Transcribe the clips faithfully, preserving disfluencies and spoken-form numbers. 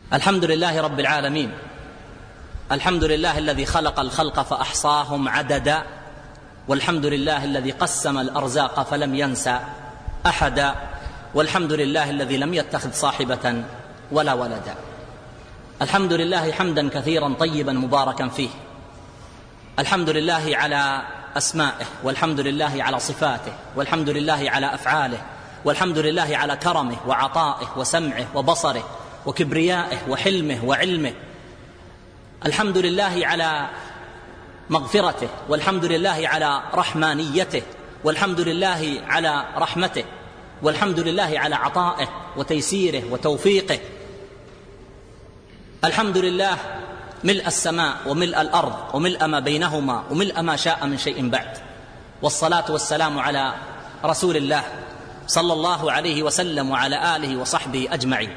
الحمد لله رب العالمين. الحمد لله الذي خلق الخلق فأحصاهم عددا، والحمد لله الذي قسم الأرزاق فلم ينسى أحدا، والحمد لله الذي لم يتخذ صاحبة ولا ولدا. الحمد لله حمدا كثيرا طيبا مباركا فيه. الحمد لله على أسمائه، والحمد لله على صفاته، والحمد لله على أفعاله، والحمد لله على كرمه وعطائه وسمعه وبصره وكبريائه وحلمه وعلمه. الحمد لله على مغفرته، والحمد لله على رحمانيته، والحمد لله على رحمته، والحمد لله على عطائه وتيسيره وتوفيقه. الحمد لله ملء السماء وملء الأرض وملء ما بينهما وملء ما شاء من شيء بعد، والصلاة والسلام على رسول الله صلى الله عليه وسلم وعلى آله وصحبه أجمعين.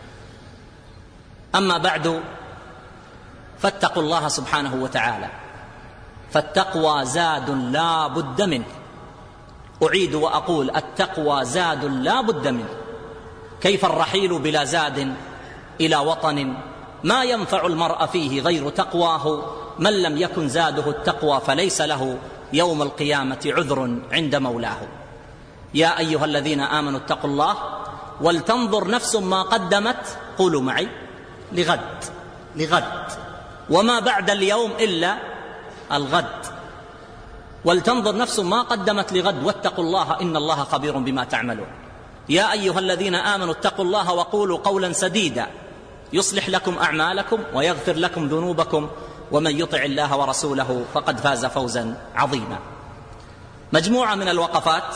أما بعد، فاتقوا الله سبحانه وتعالى، فالتقوى زاد لا بد منه. أعيد وأقول: التقوى زاد لا بد منه. كيف الرحيل بلا زاد إلى وطن ما ينفع المرء فيه غير تقواه؟ من لم يكن زاده التقوى فليس له يوم القيامة عذر عند مولاه. يا أيها الذين آمنوا اتقوا الله ولتنظر نفس ما قدمت، قولوا معي، لغد لغد وما بعد اليوم إلا الغد. ولتنظر نفس ما قدمت لغد واتقوا الله إن الله خبير بما تعملون. يا أيها الذين آمنوا اتقوا الله وقولوا قولا سديدا يصلح لكم أعمالكم ويغفر لكم ذنوبكم، ومن يطع الله ورسوله فقد فاز فوزا عظيما. مجموعة من الوقفات،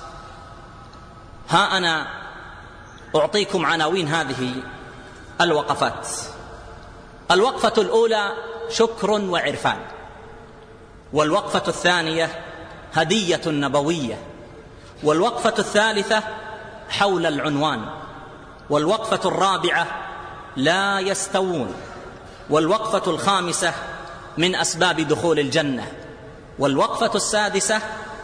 ها أنا أعطيكم عناوين هذه الوقفات. الوقفة الأولى شكر وعرفان، والوقفة الثانية هدية نبوية، والوقفة الثالثة حول العنوان، والوقفة الرابعة لا يستوون، والوقفة الخامسة من أسباب دخول الجنة، والوقفة السادسة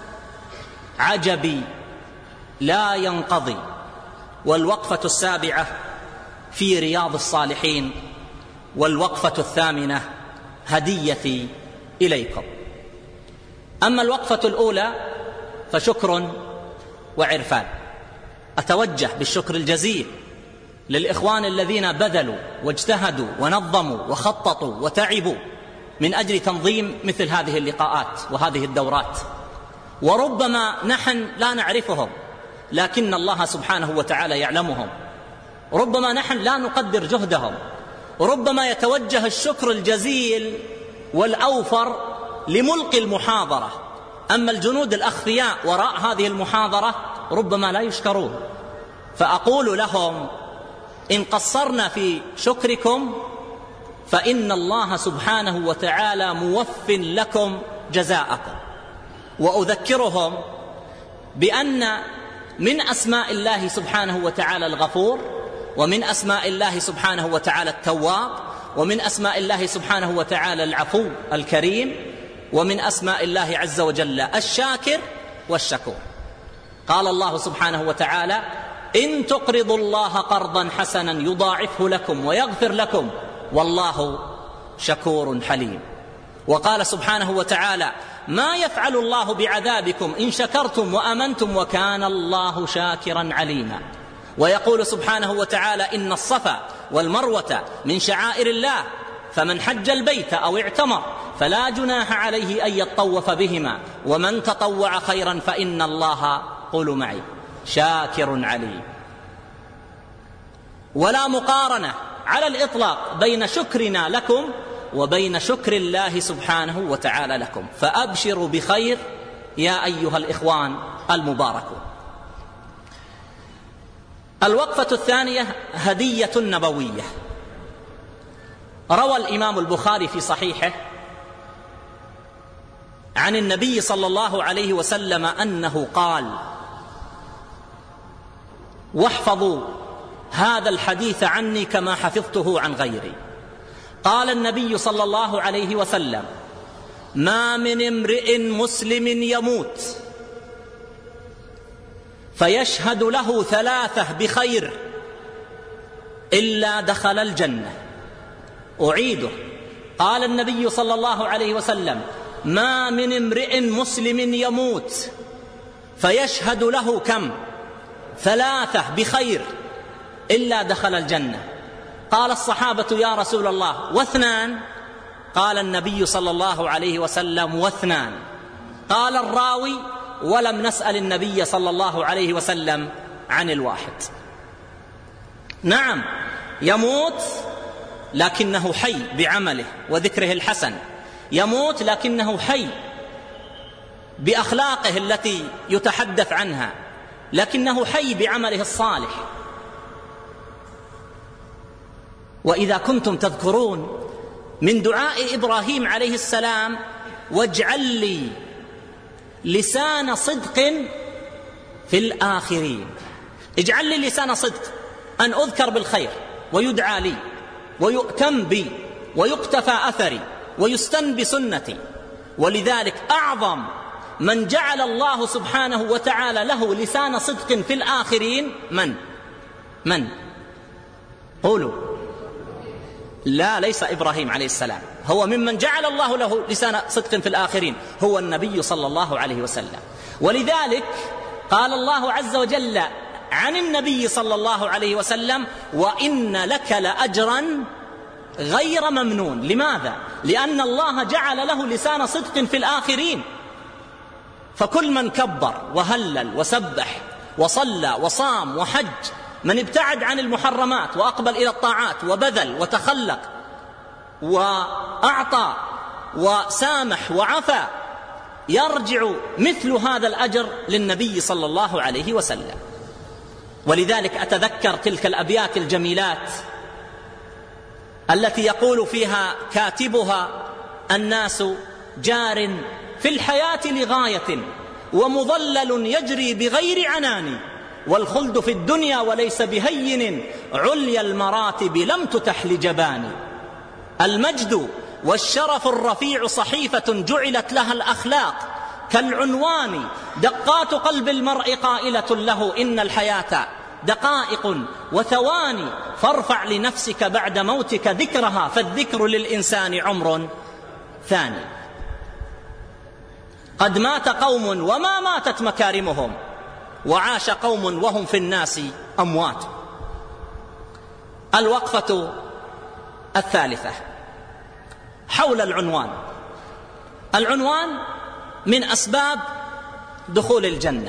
عجبي لا ينقضي، والوقفة السابعة في رياض الصالحين، والوقفة الثامنة هديتي إليكم. أما الوقفة الأولى فشكر وعرفان. أتوجه بالشكر الجزيل للإخوان الذين بذلوا واجتهدوا ونظموا وخططوا وتعبوا من أجل تنظيم مثل هذه اللقاءات وهذه الدورات. وربما نحن لا نعرفهم، لكن الله سبحانه وتعالى يعلمهم. ربما نحن لا نقدر جهدهم. ربما يتوجه الشكر الجزيل والأوفر لملقي المحاضرة، أما الجنود الأخفياء وراء هذه المحاضرة ربما لا يشكرون. فأقول لهم: إن قصرنا في شكركم فإن الله سبحانه وتعالى موف لكم جزاءكم. وأذكرهم بأن من أسماء الله سبحانه وتعالى الغفور، ومن أسماء الله سبحانه وتعالى التواب، ومن أسماء الله سبحانه وتعالى العفو الكريم، ومن أسماء الله عز وجل الشاكر والشكور. قال الله سبحانه وتعالى: إن تقرضوا الله قرضا حسنا يضاعفه لكم ويغفر لكم والله شكور حليم. وقال سبحانه وتعالى: ما يفعل الله بعذابكم إن شكرتم وأمنتم وكان الله شاكرا عليما. ويقول سبحانه وتعالى: إن الصفا والمروة من شعائر الله فمن حج البيت أو اعتمر فلا جناح عليه أن يطوف بهما ومن تطوع خيرا فإن الله، قولوا معي، شاكر عليم. ولا مقارنة على الإطلاق بين شكرنا لكم وبين شكر الله سبحانه وتعالى لكم، فأبشروا بخير يا أيها الإخوان المباركون. الوقفة الثانية هدية نبوية. روى الإمام البخاري في صحيحه عن النبي صلى الله عليه وسلم أنه قال: واحفظوا هذا الحديث عني كما حفظته عن غيري. قال النبي صلى الله عليه وسلم: ما من امرئ مسلم يموت فيشهد له ثلاثة بخير إلا دخل الجنة. أعيده. قال النبي صلى الله عليه وسلم: ما من امرئ مسلم يموت فيشهد له كم؟ ثلاثة بخير إلا دخل الجنة. قال الصحابة: يا رسول الله واثنان؟ قال النبي صلى الله عليه وسلم: واثنان. قال الراوي: ولم نسأل النبي صلى الله عليه وسلم عن الواحد. نعم، يموت لكنه حي بعمله وذكره الحسن، يموت لكنه حي بأخلاقه التي يتحدث عنها، لكنه حي بعمله الصالح. وإذا كنتم تذكرون من دعاء إبراهيم عليه السلام: واجعل لي لسان صدق في الآخرين. اجعل لي لسان صدق، أن أذكر بالخير ويدعى لي ويؤتم بي ويقتفى أثري ويستن بسنتي. ولذلك أعظم من جعل الله سبحانه وتعالى له لسان صدق في الآخرين من؟ من؟ قولوا. لا، ليس إبراهيم عليه السلام، هو ممن جعل الله له لسان صدق في الآخرين، هو النبي صلى الله عليه وسلم. ولذلك قال الله عز وجل عن النبي صلى الله عليه وسلم: وإن لك لأجرا غير ممنون. لماذا؟ لأن الله جعل له لسان صدق في الآخرين. فكل من كبر وهلل وسبح وصلى وصام وحج، من ابتعد عن المحرمات وأقبل إلى الطاعات وبذل وتخلق وأعطى وسامح وعفى، يرجع مثل هذا الأجر للنبي صلى الله عليه وسلم. ولذلك أتذكر تلك الأبيات الجميلات التي يقول فيها كاتبها: الناس جار في الحياة لغاية ومضلل يجري بغير عنان، والخلد في الدنيا وليس بهين، عليا المراتب لم تتح لجبان. المجد والشرف الرفيع صحيفة جعلت لها الأخلاق كالعنوان، دقات قلب المرء قائلة له: إن الحياة دقائق وثواني، فارفع لنفسك بعد موتك ذكرها، فالذكر للإنسان عمر ثاني. قد مات قوم وما ماتت مكارمهم، وعاش قوم وهم في الناس أموات. الوقفة الثالثة حول العنوان. العنوان من أسباب دخول الجنة.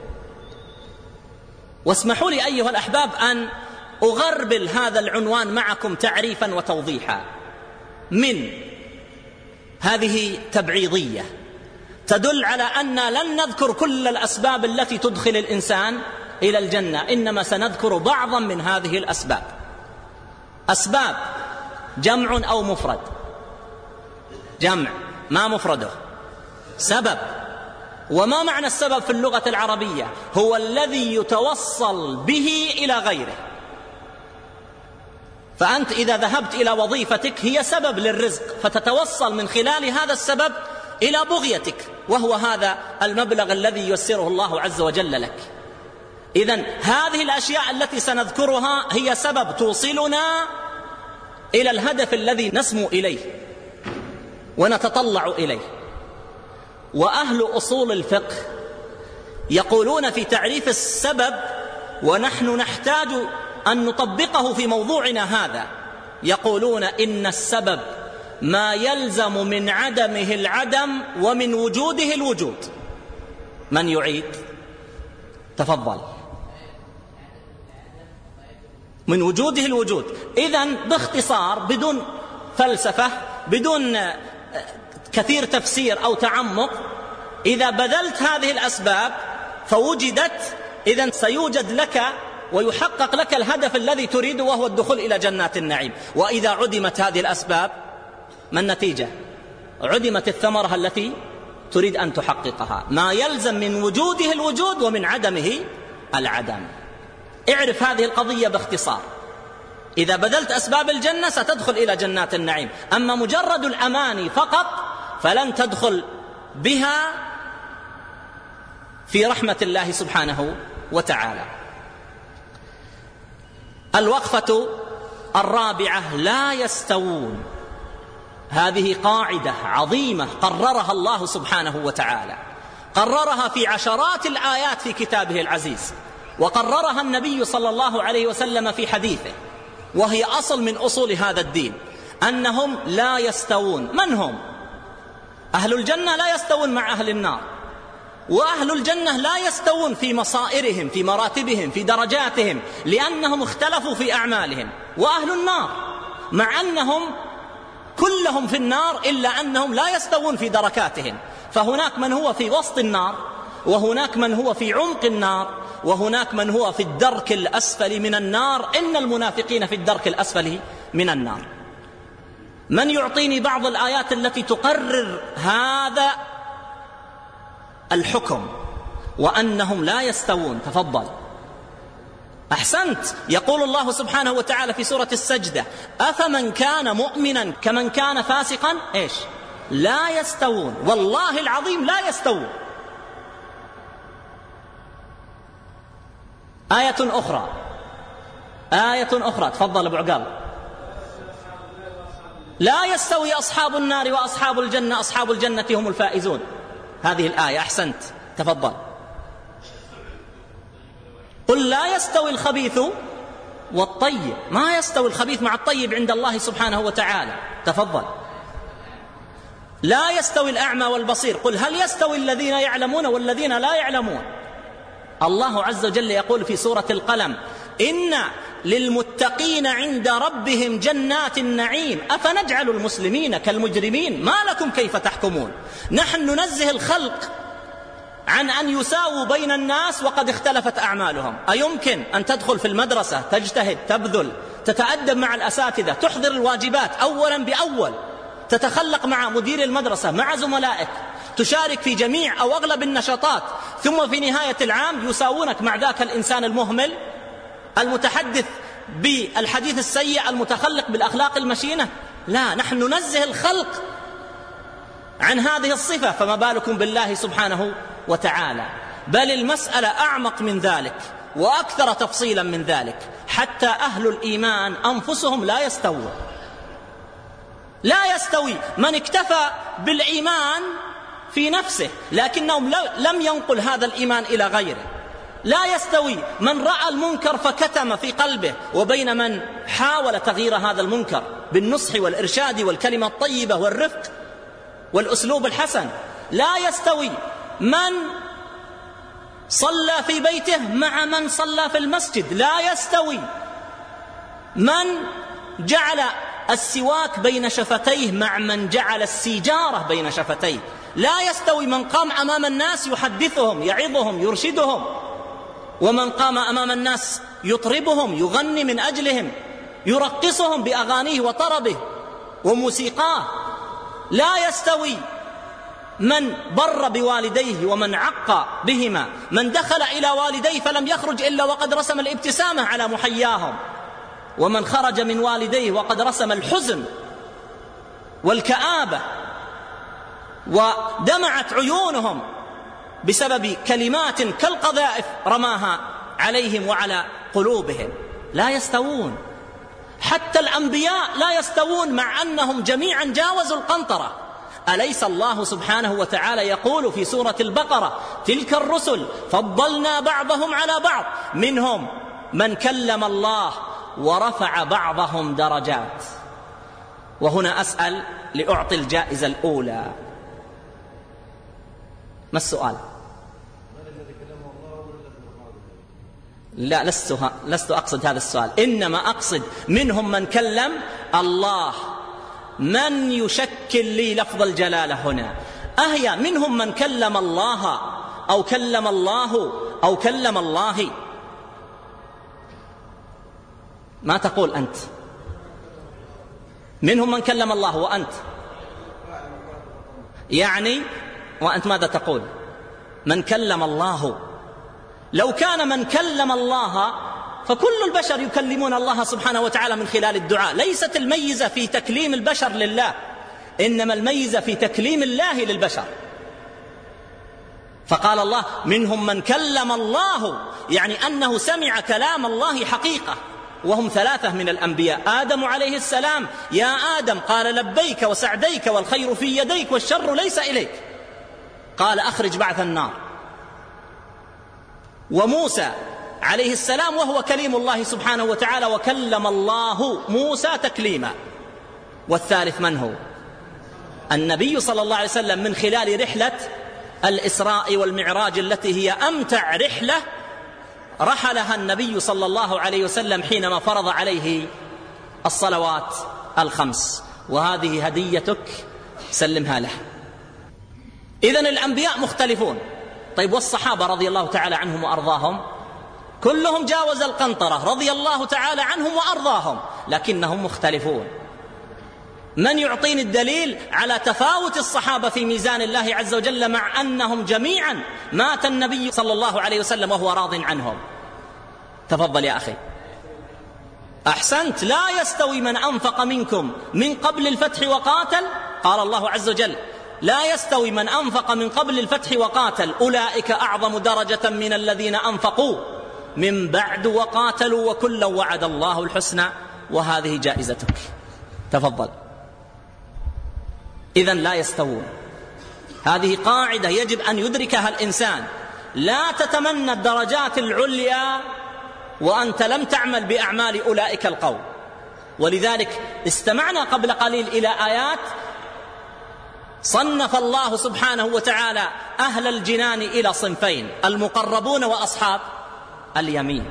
واسمحوا لي أيها الأحباب أن أغربل هذا العنوان معكم تعريفا وتوضيحا. من هذه تبعيضية تدل على أن لن نذكر كل الأسباب التي تدخل الإنسان إلى الجنة، إنما سنذكر بعضا من هذه الأسباب. أسباب جمع أو مفرد؟ جمع، ما مفرده؟ سبب. وما معنى السبب في اللغة العربية؟ هو الذي يتوصل به إلى غيره. فأنت إذا ذهبت إلى وظيفتك هي سبب للرزق، فتتوصل من خلال هذا السبب إلى بغيتك، وهو هذا المبلغ الذي ييسره الله عز وجل لك. إذن هذه الأشياء التي سنذكرها هي سبب توصلنا إلى الهدف الذي نسمو إليه ونتطلع إليه. وأهل أصول الفقه يقولون في تعريف السبب، ونحن نحتاج أن نطبقه في موضوعنا هذا، يقولون إن السبب ما يلزم من عدمه العدم ومن وجوده الوجود. من يعيد؟ تفضل. من وجوده الوجود. إذن باختصار، بدون فلسفة، بدون كثير تفسير أو تعمق، إذا بذلت هذه الأسباب فوجدت، إذن سيوجد لك ويحقق لك الهدف الذي تريده، وهو الدخول إلى جنات النعيم. وإذا عدمت هذه الأسباب ما النتيجة؟ عدمت الثمرة التي تريد أن تحققها. ما يلزم من وجوده الوجود ومن عدمه العدم. اعرف هذه القضية باختصار. إذا بذلت أسباب الجنة ستدخل إلى جنات النعيم، أما مجرد الأماني فقط فلن تدخل بها في رحمة الله سبحانه وتعالى. الوقفة الرابعة: لا يستوون. هذه قاعدة عظيمة قررها الله سبحانه وتعالى، قررها في عشرات الآيات في كتابه العزيز، وقررها النبي صلى الله عليه وسلم في حديثه، وهي أصل من أصول هذا الدين، أنهم لا يستوون. من هم؟ أهل الجنة لا يستوون مع أهل النار، وأهل الجنة لا يستوون في مصائرهم، في مراتبهم، في درجاتهم، لأنهم اختلفوا في أعمالهم. وأهل النار مع أنهم كلهم في النار إلا أنهم لا يستوون في دركاتهم، فهناك من هو في وسط النار، وهناك من هو في عمق النار، وهناك من هو في الدرك الأسفل من النار. إن المنافقين في الدرك الأسفل من النار. من يعطيني بعض الآيات التي تقرر هذا الحكم وأنهم لا يستوون؟ تفضل. أحسنت. يقول الله سبحانه وتعالى في سورة السجدة: أفمن كان مؤمنا كمن كان فاسقا إيش؟ لا يستوون. والله العظيم لا يستوون. آية أخرى، آية أخرى، تفضل أبو عقال: لا يستوي أصحاب النار وأصحاب الجنة، أصحاب الجنة هم الفائزون. هذه الآية. أحسنت. تفضل. قل لا يستوي الخبيث والطيب. ما يستوي الخبيث مع الطيب عند الله سبحانه وتعالى. تفضل. لا يستوي الأعمى والبصير. قل هل يستوي الذين يعلمون والذين لا يعلمون؟ الله عز وجل يقول في سورة القلم: إن للمتقين عند ربهم جنات النعيم أفنجعل المسلمين كالمجرمين ما لكم كيف تحكمون. نحن ننزه الخلق عن أن يساووا بين الناس وقد اختلفت أعمالهم. أيمكن أن تدخل في المدرسة، تجتهد، تبذل، تتأدب مع الأساتذة، تحضر الواجبات أولا بأول، تتخلق مع مدير المدرسة، مع زملائك، تشارك في جميع أو أغلب النشاطات، ثم في نهاية العام يساوونك مع ذاك الإنسان المهمل المتحدث بالحديث السيء المتخلق بالأخلاق المشينة؟ لا، نحن ننزه الخلق عن هذه الصفة، فما بالكم بالله سبحانه وتعالى. بل المسألة أعمق من ذلك وأكثر تفصيلا من ذلك. حتى أهل الإيمان أنفسهم لا يستوون. لا يستوي من اكتفى بالإيمان في نفسه لكنهم لم ينقل هذا الإيمان إلى غيره. لا يستوي من رأى المنكر فكتم في قلبه وبين من حاول تغيير هذا المنكر بالنصح والإرشاد والكلمة الطيبة والرفق والأسلوب الحسن. لا يستوي من صلى في بيته مع من صلى في المسجد. لا يستوي من جعل السواك بين شفتيه مع من جعل السيجارة بين شفتيه. لا يستوي من قام أمام الناس يحدثهم، يعظهم، يرشدهم، ومن قام أمام الناس يطربهم، يغني من أجلهم، يرقصهم بأغانيه وطربه وموسيقاه. لا يستوي من بر بوالديه ومن عق بهما، من دخل إلى والديه فلم يخرج إلا وقد رسم الابتسامة على محياهم، ومن خرج من والديه وقد رسم الحزن والكآبة ودمعت عيونهم بسبب كلمات كالقذائف رماها عليهم وعلى قلوبهم. لا يستوون. حتى الأنبياء لا يستوون مع أنهم جميعا جاوزوا القنطرة. أليس الله سبحانه وتعالى يقول في سورة البقرة: تلك الرسل فضلنا بعضهم على بعض منهم من كلم الله ورفع بعضهم درجات. وهنا أسأل لأعطي الجائزة الأولى. ما السؤال؟ لا، لست, لست أقصد هذا السؤال، إنما أقصد منهم من كلم الله. من يشكل لي لفظ الجلالة هنا؟ أهي منهم من كلم الله أو كلم الله أو كلم الله؟ ما تقول أنت؟ منهم من كلم الله وأنت يعني، وأنت ماذا تقول؟ من كلم الله. لو كان من كلم الله فكل البشر يكلمون الله سبحانه وتعالى من خلال الدعاء. ليست الميزة في تكليم البشر لله، إنما الميزة في تكليم الله للبشر. فقال الله: منهم من كلم الله، يعني أنه سمع كلام الله حقيقة وهم ثلاثة من الأنبياء. آدم عليه السلام: يا آدم، قال: لبيك وسعديك والخير في يديك والشر ليس إليك، قال: أخرج بعث النار. وموسى عليه السلام وهو كليم الله سبحانه وتعالى، وكلم الله موسى تكليما. والثالث من هو؟ النبي صلى الله عليه وسلم، من خلال رحلة الإسراء والمعراج التي هي أمتع رحلة رحلها النبي صلى الله عليه وسلم حينما فرض عليه الصلوات الخمس، وهذه هديتك سلمها له. إذن الأنبياء مختلفون. طيب والصحابة رضي الله تعالى عنهم وأرضاهم؟ كلهم جاوز القنطرة رضي الله تعالى عنهم وأرضاهم، لكنهم مختلفون. من يعطيني الدليل على تفاوت الصحابة في ميزان الله عز وجل، مع أنهم جميعا مات النبي صلى الله عليه وسلم وهو راض عنهم؟ تفضل يا أخي. أحسنت. لا يستوي من أنفق منكم من قبل الفتح وقاتل، قال الله عز وجل: لا يستوي من أنفق من قبل الفتح وقاتل أولئك أعظم درجة من الذين أنفقوا من بعد وقاتلوا وكلا وعد الله الحسنى وهذه جائزتك. تفضل. إذن لا يستوون. هذه قاعدة يجب أن يدركها الإنسان. لا تتمنى الدرجات العليا وأنت لم تعمل بأعمال أولئك القوم. ولذلك استمعنا قبل قليل إلى آيات صنف الله سبحانه وتعالى أهل الجنان إلى صنفين: المقربون وأصحاب اليمين.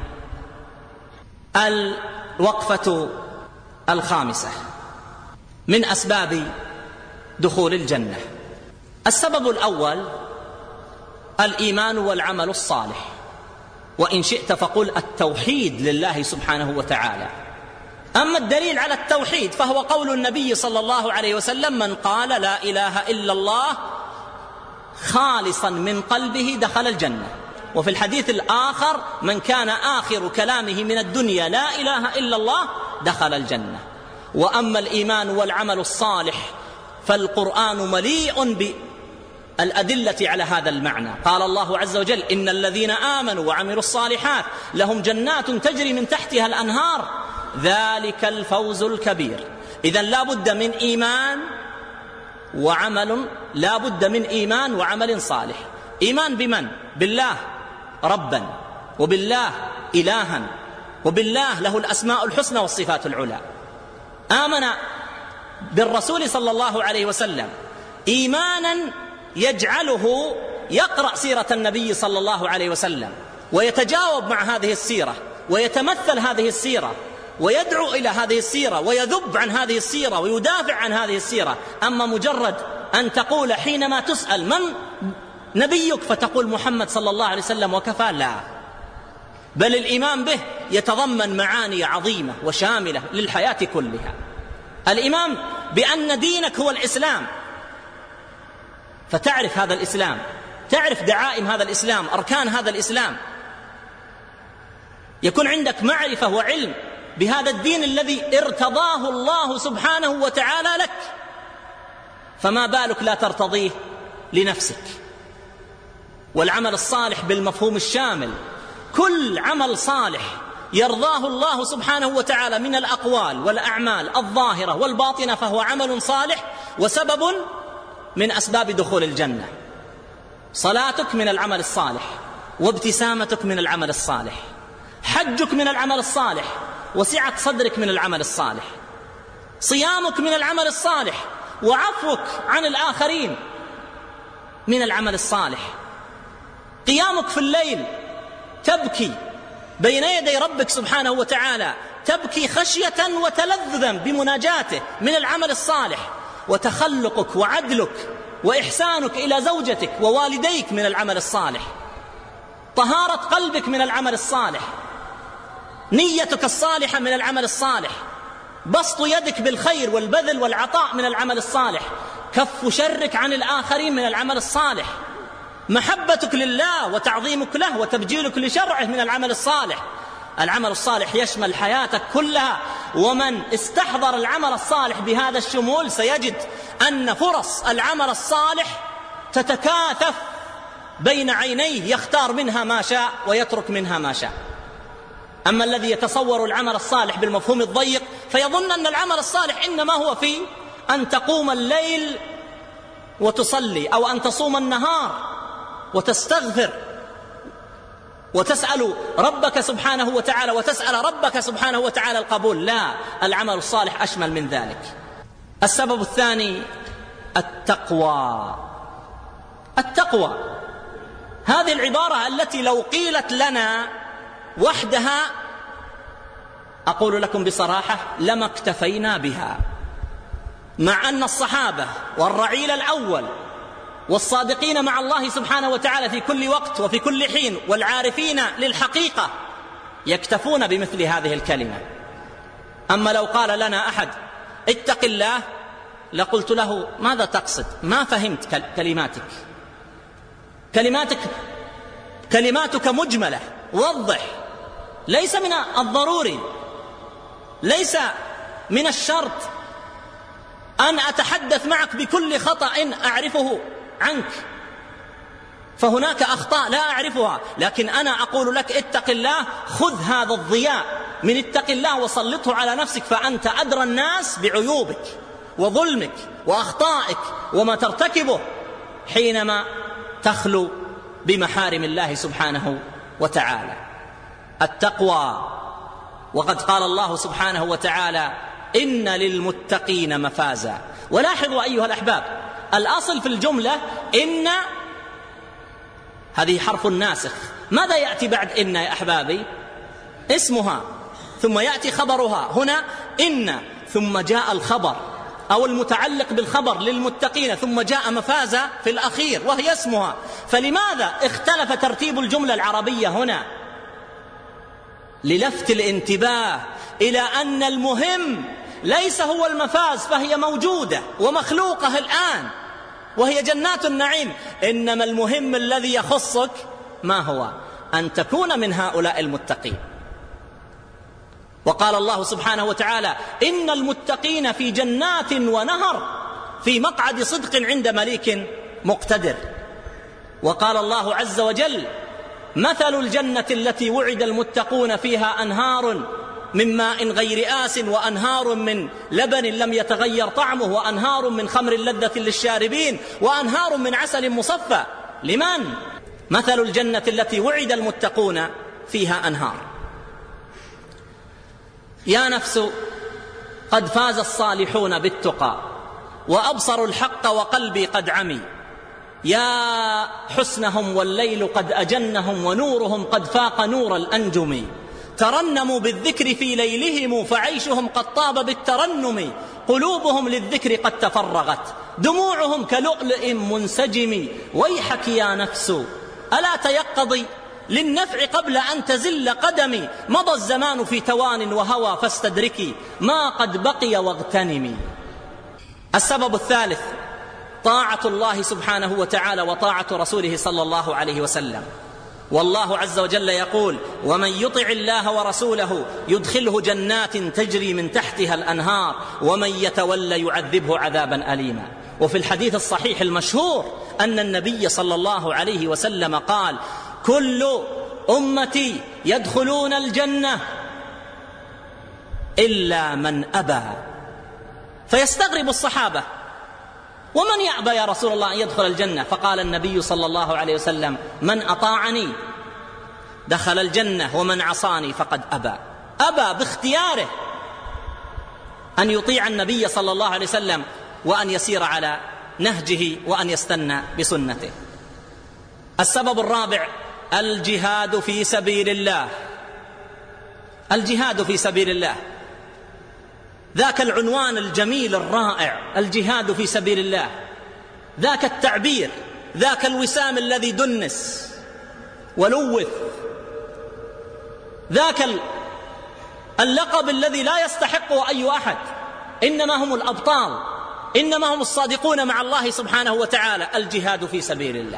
الوقفة الخامسة من أسباب دخول الجنة. السبب الأول الإيمان والعمل الصالح، وإن شئت فقل التوحيد لله سبحانه وتعالى. أما الدليل على التوحيد فهو قول النبي صلى الله عليه وسلم: من قال لا إله إلا الله خالصا من قلبه دخل الجنة. وفي الحديث الآخر: من كان آخر كلامه من الدنيا لا إله إلا الله دخل الجنة. وأما الإيمان والعمل الصالح فالقرآن مليء بالأدلة على هذا المعنى. قال الله عز وجل: إن الذين آمنوا وعملوا الصالحات لهم جنات تجري من تحتها الأنهار ذلك الفوز الكبير. إذن لا بد من إيمان وعمل، لا بد من إيمان وعمل صالح. إيمان بمن؟ بالله ربا، وبالله إلها، وبالله له الأسماء الحسنى والصفات العلى. آمن بالرسول صلى الله عليه وسلم إيمانا يجعله يقرأ سيرة النبي صلى الله عليه وسلم ويتجاوب مع هذه السيرة ويتمثل هذه السيرة ويدعو إلى هذه السيرة ويذب عن هذه السيرة ويدافع عن هذه السيرة. أما مجرد أن تقول حينما تسأل من نبيك فتقول محمد صلى الله عليه وسلم وكفى، لا، بل الإيمان به يتضمن معاني عظيمة وشاملة للحياة كلها. الإيمان بأن دينك هو الإسلام، فتعرف هذا الإسلام، تعرف دعائم هذا الإسلام، أركان هذا الإسلام، يكون عندك معرفة وعلم بهذا الدين الذي ارتضاه الله سبحانه وتعالى لك، فما بالك لا ترتضيه لنفسك. والعمل الصالح بالمفهوم الشامل، كل عمل صالح يرضاه الله سبحانه وتعالى من الأقوال والأعمال الظاهرة والباطنة فهو عمل صالح وسبب من أسباب دخول الجنة. صلاتك من العمل الصالح، وابتسامتك من العمل الصالح، حجك من العمل الصالح، وسعة صدرك من العمل الصالح، صيامك من العمل الصالح، وعفوك عن الآخرين من العمل الصالح، قيامك في الليل تبكي بين يدي ربك سبحانه وتعالى، تبكي خشية وتلذذا بمناجاته من العمل الصالح، وتخلقك وعدلك وإحسانك إلى زوجتك ووالديك من العمل الصالح، طهارة قلبك من العمل الصالح، نيتك الصالحة من العمل الصالح، بسط يدك بالخير والبذل والعطاء من العمل الصالح، كف شرك عن الآخرين من العمل الصالح، محبتك لله وتعظيمك له وتبجيلك لشرعه من العمل الصالح. العمل الصالح يشمل حياتك كلها، ومن استحضر العمل الصالح بهذا الشمول سيجد أن فرص العمل الصالح تتكاثف بين عينيه، يختار منها ما شاء ويترك منها ما شاء. أما الذي يتصور العمل الصالح بالمفهوم الضيق فيظن أن العمل الصالح إنما هو في أن تقوم الليل وتصلي، أو أن تصوم النهار وتستغفر وتسأل ربك سبحانه وتعالى وتسأل ربك سبحانه وتعالى القبول. لا، العمل الصالح أشمل من ذلك. السبب الثاني التقوى. التقوى هذه العبارة التي لو قيلت لنا وحدها أقول لكم بصراحة لما اكتفينا بها، مع أن الصحابة والرعيل الأول والصادقين مع الله سبحانه وتعالى في كل وقت وفي كل حين والعارفين للحقيقة يكتفون بمثل هذه الكلمة. أما لو قال لنا أحد اتق الله لقلت له ماذا تقصد؟ ما فهمت كلماتك كلماتك كلماتك مجملة، وضح. ليس من الضروري، ليس من الشرط أن أتحدث معك بكل خطأ أعرفه عنك، فهناك أخطاء لا أعرفها، لكن أنا أقول لك اتق الله، خذ هذا الضياء من اتق الله وسلطه على نفسك، فأنت أدرى الناس بعيوبك وظلمك وأخطائك وما ترتكبه حينما تخلو بمحارم الله سبحانه وتعالى. التقوى، وقد قال الله سبحانه وتعالى إن للمتقين مفازا. ولاحظوا أيها الأحباب، الأصل في الجملة إن، هذه حرف ناسخ. ماذا يأتي بعد إن يا أحبابي؟ اسمها، ثم يأتي خبرها. هنا إن ثم جاء الخبر أو المتعلق بالخبر للمتقين، ثم جاء مفازا في الأخير وهي اسمها. فلماذا اختلف ترتيب الجملة العربية هنا؟ للفت الانتباه إلى أن المهم ليس هو المفاز، فهي موجودة ومخلوقة الآن وهي جنات النعيم، إنما المهم الذي يخصك ما هو؟ أن تكون من هؤلاء المتقين. وقال الله سبحانه وتعالى إن المتقين في جنات ونهر في مقعد صدق عند مليك مقتدر. وقال الله عز وجل مثل الجنة التي وعد المتقون فيها أنهار من ماء غير آس وأنهار من لبن لم يتغير طعمه وأنهار من خمر لذة للشاربين وأنهار من عسل مصفى. لمن؟ مثل الجنة التي وعد المتقون فيها أنهار. يا نفس قد فاز الصالحون بالتقى وأبصروا الحق وقلبي قد عمي، يا حسنهم والليل قد أجنهم ونورهم قد فاق نور الأنجم، ترنموا بالذكر في ليلهم فعيشهم قد طاب بالترنم، قلوبهم للذكر قد تفرغت دموعهم كلؤلؤ منسجم، ويحك يا نفس ألا تيقظي للنفع قبل أن تزل قدمي، مضى الزمان في توان وهوى فاستدركي ما قد بقي واغتنمي. السبب الثالث طاعة الله سبحانه وتعالى وطاعة رسوله صلى الله عليه وسلم. والله عز وجل يقول ومن يطع الله ورسوله يدخله جنات تجري من تحتها الأنهار ومن يتولى يعذبه عذابا أليما. وفي الحديث الصحيح المشهور أن النبي صلى الله عليه وسلم قال كل أمتي يدخلون الجنة إلا من أبى. فيستغرب الصحابة ومن يأبى يا رسول الله أن يدخل الجنة؟ فقال النبي صلى الله عليه وسلم من أطاعني دخل الجنة ومن عصاني فقد أبى. أبى باختياره أن يطيع النبي صلى الله عليه وسلم وأن يسير على نهجه وأن يستنى بسنته. السبب الرابع الجهاد في سبيل الله. الجهاد في سبيل الله، ذاك العنوان الجميل الرائع، الجهاد في سبيل الله، ذاك التعبير، ذاك الوسام الذي دنس ولوث، ذاك اللقب الذي لا يستحقه أي أحد، إنما هم الأبطال، إنما هم الصادقون مع الله سبحانه وتعالى. الجهاد في سبيل الله،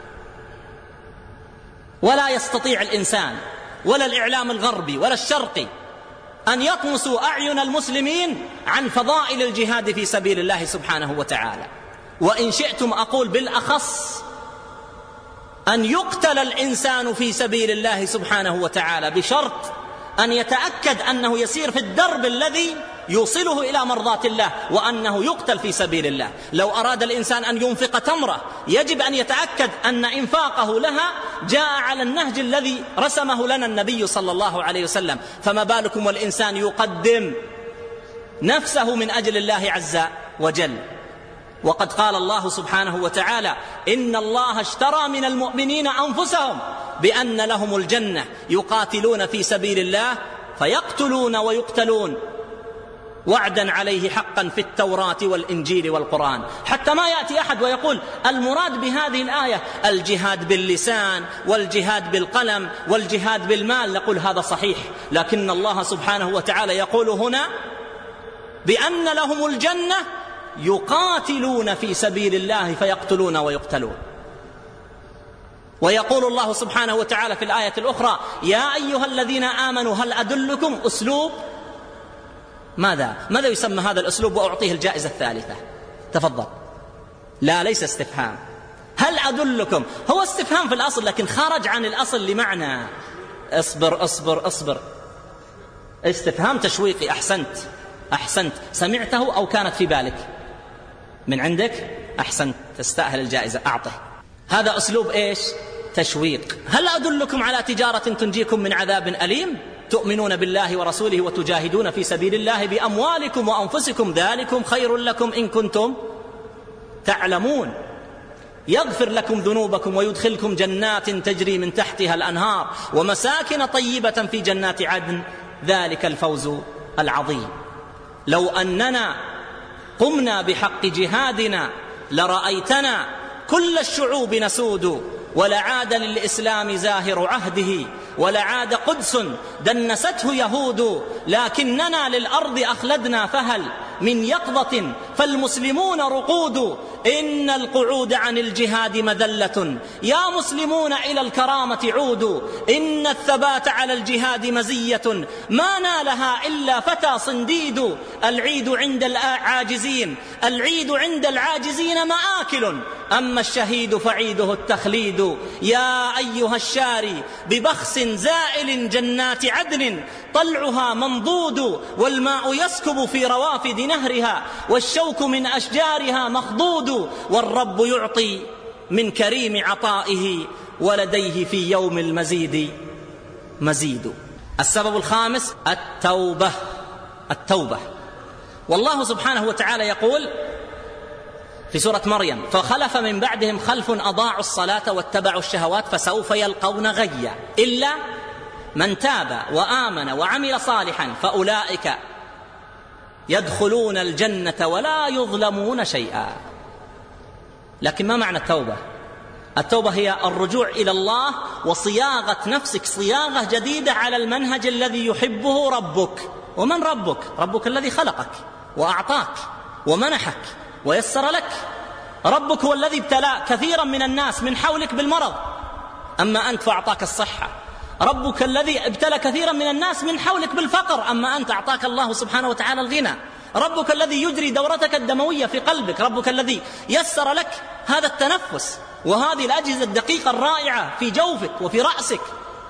ولا يستطيع الإنسان ولا الإعلام الغربي ولا الشرقي أن يطمسوا أعين المسلمين عن فضائل الجهاد في سبيل الله سبحانه وتعالى. وإن شئتم أقول بالأخص أن يقتل الإنسان في سبيل الله سبحانه وتعالى، بشرط أن يتأكد أنه يسير في الدرب الذي يوصله إلى مرضاة الله، وأنه يقتل في سبيل الله. لو أراد الإنسان أن ينفق تمرة يجب أن يتأكد أن إنفاقه لها جاء على النهج الذي رسمه لنا النبي صلى الله عليه وسلم، فما بالكم والإنسان يقدم نفسه من أجل الله عز وجل. وقد قال الله سبحانه وتعالى: إن الله اشترى من المؤمنين أنفسهم بأن لهم الجنة يقاتلون في سبيل الله فيقتلون ويقتلون وعدا عليه حقا في التوراة والإنجيل والقرآن. حتى ما يأتي أحد ويقول المراد بهذه الآية الجهاد باللسان والجهاد بالقلم والجهاد بالمال، نقول هذا صحيح، لكن الله سبحانه وتعالى يقول هنا بأن لهم الجنة يقاتلون في سبيل الله فيقتلون ويقتلون. ويقول الله سبحانه وتعالى في الآية الأخرى: يا أيها الذين آمنوا هل أدلكم أسلوب ماذا؟ ماذا يسمى هذا الأسلوب؟ وأعطيه الجائزة الثالثة. تفضل. لا، ليس استفهام. هل أدلكم هو استفهام في الأصل، لكن خرج عن الأصل لمعنى اصبر اصبر اصبر. استفهام تشويقي. أحسنت أحسنت. سمعته أو كانت في بالك؟ من عندك؟ أحسنت، تستأهل الجائزة، أعطه. هذا أسلوب إيش؟ تشويق. هل أدلكم على تجارة تنجيكم من عذاب أليم؟ تؤمنون بالله ورسوله وتجاهدون في سبيل الله بأموالكم وأنفسكم ذلكم خير لكم إن كنتم تعلمون. يغفر لكم ذنوبكم ويدخلكم جنات تجري من تحتها الأنهار ومساكن طيبة في جنات عدن ذلك الفوز العظيم. لو أننا قمنا بحق جهادنا لرأيتنا كل الشعوب نسود، ولعاد للإسلام زاهر عهده، ولعاد قدس دنسته يهود، لكننا للأرض أخلدنا فهل من يقظة فالمسلمون رقود. إن القعود عن الجهاد مذلة يا مسلمون إلى الكرامة عودوا. إن الثبات على الجهاد مزية ما نالها إلا فتى صنديد. العيد عند العاجزين العيد عند العاجزين مآكل، أما الشهيد فعيده التخليد. يا أيها الشاري ببخس زائل جنات عدن طلعها منضود، والماء يسكب في روافد نهرها والشوك من أشجارها مخضود. والرب يعطي من كريم عطائه ولديه في يوم المزيد مزيد. السبب الخامس التوبة. التوبة. والله سبحانه وتعالى يقول في سورة مريم: فخلف من بعدهم خلف أضاعوا الصلاة واتبعوا الشهوات فسوف يلقون غيا إلا من تاب وآمن وعمل صالحا فأولئك يدخلون الجنة ولا يظلمون شيئا. لكن ما معنى التوبة؟ التوبة هي الرجوع إلى الله وصياغة نفسك صياغة جديدة على المنهج الذي يحبه ربك. ومن ربك؟ ربك الذي خلقك وأعطاك ومنحك ويسر لك. ربك هو الذي ابتلى كثيرا من الناس من حولك بالمرض، أما أنت فأعطاك الصحة. ربك الذي ابتلى كثيرا من الناس من حولك بالفقر، أما أنت أعطاك الله سبحانه وتعالى الغنى. ربك الذي يجري دورتك الدموية في قلبك، ربك الذي يسر لك هذا التنفس وهذه الأجهزة الدقيقة الرائعة في جوفك وفي رأسك.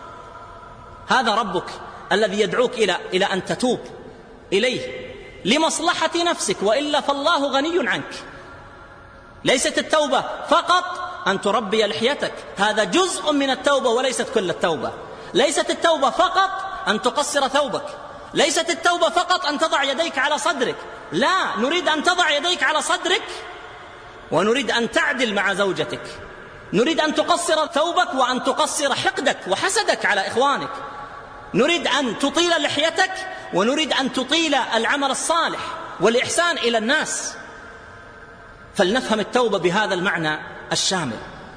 هذا ربك الذي يدعوك إلى إلى أن تتوب إليه لمصلحة نفسك، وإلا فالله غني عنك. ليست التوبة فقط أن تربي لحيتك، هذا جزء من التوبة وليست كل التوبة. ليست التوبة فقط أن تقصر ثوبك، ليست التوبة فقط أن تضع يديك على صدرك، لا، نريد أن تضع يديك على صدرك ونريد أن تعدل مع زوجتك، نريد أن تقصر ثوبك وأن تقصر حقدك وحسدك على إخوانك، نريد أن تطيل لحيتك ونريد أن تطيل العمل الصالح والإحسان إلى الناس. فلنفهم التوبة بهذا المعنى الشامل.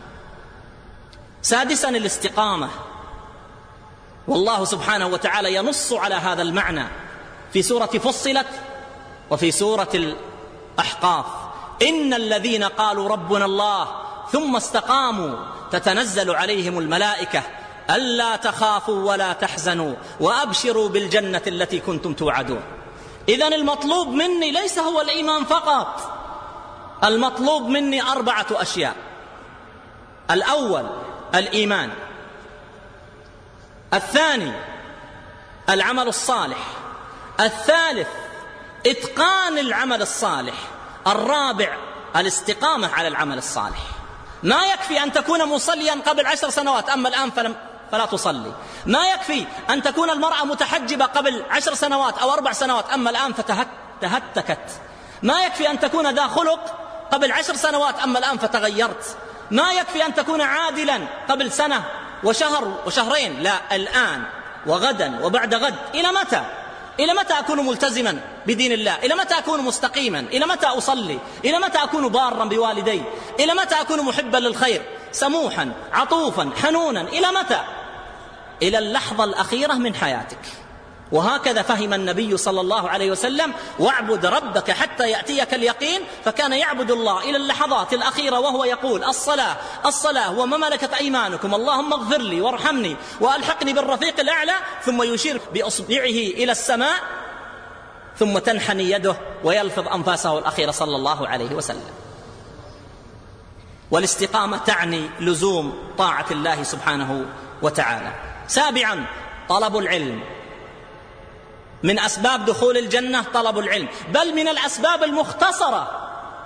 سادسا الاستقامة، والله سبحانه وتعالى ينص على هذا المعنى في سورة فصلت وفي سورة الأحقاف: إن الذين قالوا ربنا الله ثم استقاموا تتنزل عليهم الملائكة ألا تخافوا ولا تحزنوا وأبشروا بالجنة التي كنتم توعدون. إذن المطلوب مني ليس هو الإيمان فقط، المطلوب مني أربعة أشياء. الأول الإيمان، الثاني العمل الصالح. الثالث إتقان العمل الصالح. الرابع الاستقامة على العمل الصالح. ما يكفي أن تكون مصليا قبل عشر سنوات أما الآن فلم فلا تصلي. ما يكفي أن تكون المرأة متحجبة قبل عشر سنوات أو أربع سنوات أما الآن فتهتكت. ما يكفي أن تكون ذا خلق قبل عشر سنوات أما الآن فتغيرت. ما يكفي أن تكون عادلا قبل سنة وشهر وشهرين، لا، الآن وغدا وبعد غد. إلى متى؟ إلى متى أكون ملتزما بدين الله؟ إلى متى أكون مستقيما؟ إلى متى أصلي؟ إلى متى أكون بارا بوالدي؟ إلى متى أكون محبا للخير سموحا عطوفا حنونا؟ إلى متى؟ إلى اللحظة الأخيرة من حياتك. وهكذا فهم النبي صلى الله عليه وسلم: واعبد ربك حتى يأتيك اليقين. فكان يعبد الله إلى اللحظات الأخيرة وهو يقول: الصلاة الصلاة وما ملكت أيمانكم، اللهم اغفر لي وارحمني وألحقني بالرفيق الأعلى، ثم يشير بإصبعه إلى السماء، ثم تنحني يده ويلفظ أنفاسه الأخيرة صلى الله عليه وسلم. والاستقامة تعني لزوم طاعة الله سبحانه وتعالى. سابعا طلب العلم. من أسباب دخول الجنة طلب العلم، بل من الأسباب المختصرة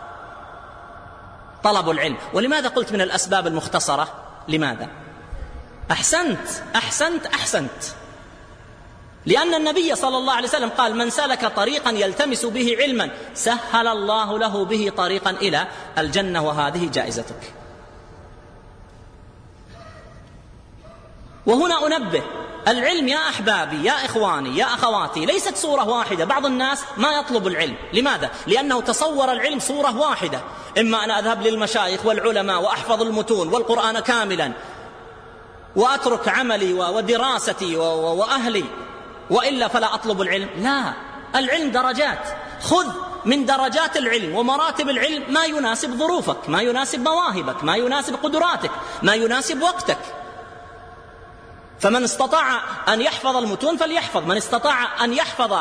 طلب العلم. ولماذا قلت من الأسباب المختصرة؟ لماذا؟ أحسنت أحسنت أحسنت لأن النبي صلى الله عليه وسلم قال: من سلك طريقا يلتمس به علما سهل الله له به طريقا إلى الجنة، وهذه جائزتك. وهنا أنبه: العلم يا أحبابي يا إخواني يا أخواتي ليست صورة واحدة. بعض الناس ما يطلب العلم. لماذا؟ لأنه تصور العلم صورة واحدة: إما أن أذهب للمشايخ والعلماء وأحفظ المتون والقرآن كاملا وأترك عملي ودراستي وأهلي، وإلا فلا أطلب العلم. لا، العلم درجات. خذ من درجات العلم ومراتب العلم ما يناسب ظروفك، ما يناسب مواهبك، ما يناسب قدراتك، ما يناسب وقتك. فمن استطاع أن يحفظ المتون فليحفظ، من استطاع أن يحفظ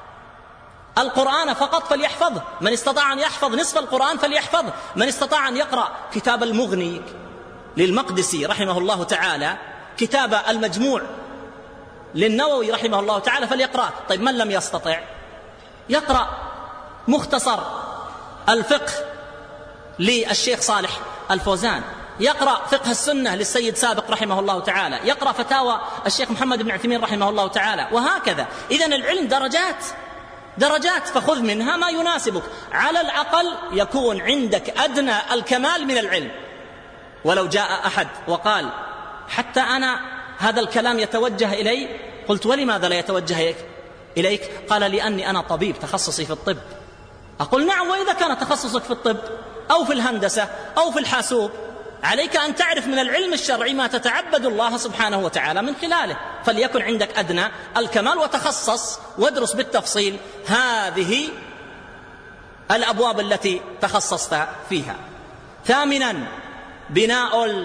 القرآن فقط فليحفظه، من استطاع أن يحفظ نصف القرآن فليحفظه، من استطاع أن يقرأ كتاب المغني للمقدسي رحمه الله تعالى، كتاب المجموع للنووي رحمه الله تعالى فليقرأ. طيب من لم يستطع يقرأ مختصر الفقه للشيخ صالح الفوزان، يقرأ فقه السنة للسيد سابق رحمه الله تعالى، يقرأ فتاوى الشيخ محمد بن عثيمين رحمه الله تعالى، وهكذا. إذن العلم درجات درجات، فخذ منها ما يناسبك. على الأقل يكون عندك أدنى الكمال من العلم. ولو جاء أحد وقال: حتى أنا هذا الكلام يتوجه إلي، قلت: ولماذا لا يتوجه إليك؟ قال: لأني أنا طبيب تخصصي في الطب. أقول: نعم، وإذا كان تخصصك في الطب أو في الهندسة أو في الحاسوب، عليك أن تعرف من العلم الشرعي ما تتعبد الله سبحانه وتعالى من خلاله، فليكن عندك أدنى الكمال وتخصص وادرس بالتفصيل هذه الأبواب التي تخصصت فيها. ثامنا بناء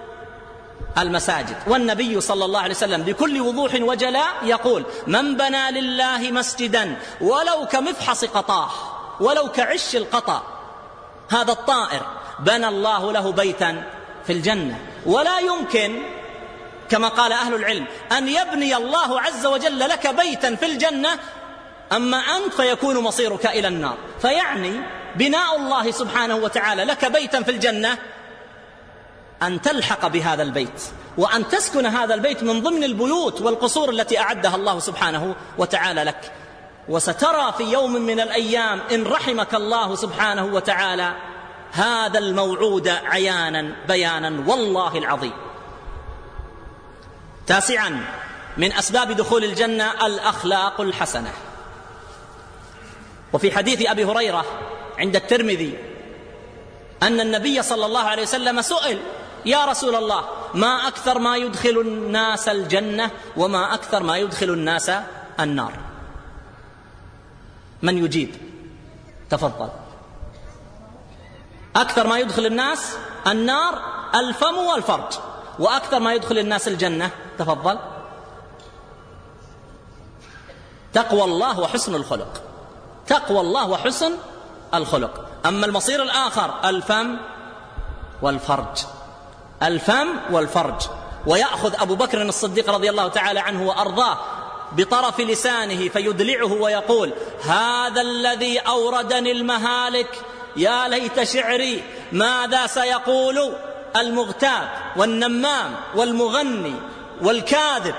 المساجد. والنبي صلى الله عليه وسلم بكل وضوح وجلاء يقول: من بنى لله مسجدا ولو كمفحص قطاه، ولو كعش القطا، هذا الطائر، بنى الله له بيتا في الجنة. ولا يمكن كما قال أهل العلم أن يبني الله عز وجل لك بيتا في الجنة أما أنت فيكون مصيرك إلى النار. فيعني بناء الله سبحانه وتعالى لك بيتا في الجنة أن تلحق بهذا البيت، وأن تسكن هذا البيت من ضمن البيوت والقصور التي أعدها الله سبحانه وتعالى لك. وسترى في يوم من الأيام إن رحمك الله سبحانه وتعالى هذا الموعود عيانا بيانا والله العظيم. تاسعا من أسباب دخول الجنة الأخلاق الحسنة. وفي حديث أبي هريرة عند الترمذي أن النبي صلى الله عليه وسلم سئل: يا رسول الله، ما أكثر ما يدخل الناس الجنة وما أكثر ما يدخل الناس النار؟ من يجيب؟ تفضل. أكثر ما يدخل الناس النار الفم والفرج، وأكثر ما يدخل الناس الجنة، تفضل، تقوى الله وحسن الخلق. تقوى الله وحسن الخلق. أما المصير الآخر الفم والفرج، الفم والفرج. ويأخذ أبو بكر الصديق رضي الله تعالى عنه وأرضاه بطرف لسانه فيدلعه ويقول: هذا الذي أوردني المهالك، يا ليت شعري ماذا سيقول المغتاب والنمام والمغني والكاذب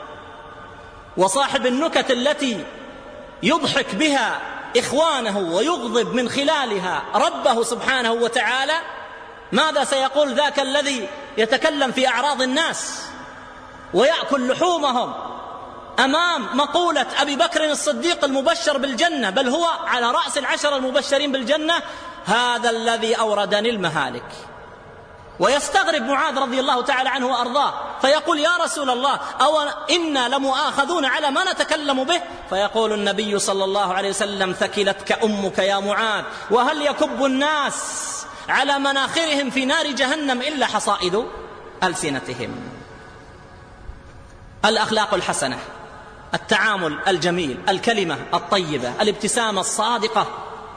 وصاحب النكت التي يضحك بها إخوانه ويغضب من خلالها ربه سبحانه وتعالى. ماذا سيقول ذاك الذي يتكلم في أعراض الناس ويأكل لحومهم أمام مقولة أبي بكر الصديق المبشر بالجنة، بل هو على رأس العشر المبشرين بالجنة: هذا الذي أوردني المهالك. ويستغرب معاذ رضي الله تعالى عنه وأرضاه فيقول: يا رسول الله، أو إنا لمؤاخذون على ما نتكلم به؟ فيقول النبي صلى الله عليه وسلم: ثكلتك أمك يا معاذ، وهل يكب الناس على مناخرهم في نار جهنم إلا حصائد ألسنتهم. الأخلاق الحسنة، التعامل الجميل، الكلمة الطيبة، الابتسامة الصادقة،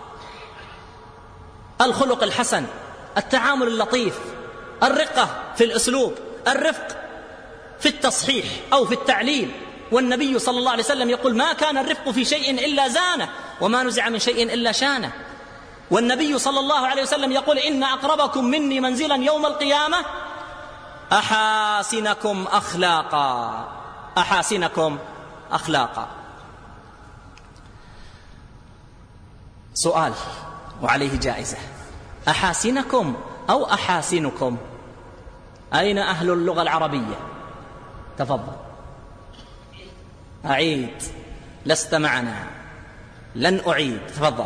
الخلق الحسن، التعامل اللطيف، الرقة في الأسلوب، الرفق في التصحيح أو في التعليل. والنبي صلى الله عليه وسلم يقول: ما كان الرفق في شيء إلا زانه، وما نزع من شيء إلا شانه. والنبي صلى الله عليه وسلم يقول: إن أقربكم مني منزلا يوم القيامة أحاسنكم أخلاقا. أحاسنكم أخلاقا. سؤال وعليه جائزة: أحاسنكم أو أحاسنكم؟ أين أهل اللغة العربية؟ تفضل. أعيد، لست معنا، لن أعيد، تفضل.